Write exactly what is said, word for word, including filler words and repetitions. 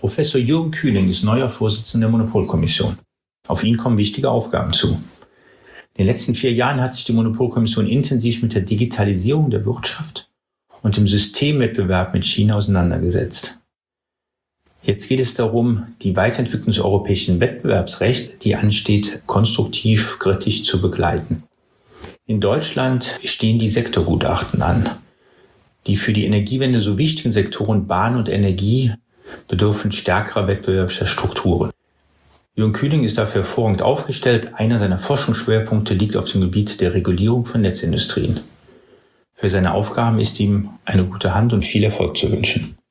Professor Jürgen Kühling ist neuer Vorsitzender der Monopolkommission. Auf ihn kommen wichtige Aufgaben zu. In den letzten vier Jahren hat sich die Monopolkommission intensiv mit der Digitalisierung der Wirtschaft und dem Systemwettbewerb mit China auseinandergesetzt. Jetzt geht es darum, die Weiterentwicklung des europäischen Wettbewerbsrechts, die ansteht, konstruktiv kritisch zu begleiten. In Deutschland stehen die Sektorgutachten an. Die für die Energiewende so wichtigen Sektoren Bahn und Energie bedürfen stärkerer wettbewerbscher Strukturen. Jürgen Kühling ist dafür hervorragend aufgestellt. Einer seiner Forschungsschwerpunkte liegt auf dem Gebiet der Regulierung von Netzindustrien. Für seine Aufgaben ist ihm eine gute Hand und viel Erfolg zu wünschen.